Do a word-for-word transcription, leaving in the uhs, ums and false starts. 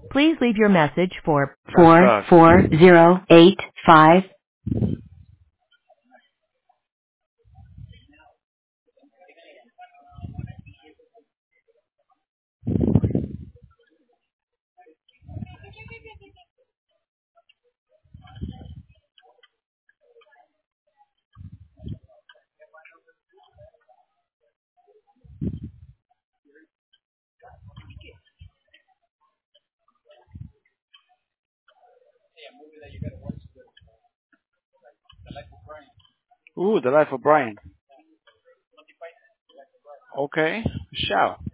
Please leave your message for four four zero eight five. Ooh, The Life of Brian. Okay, ciao.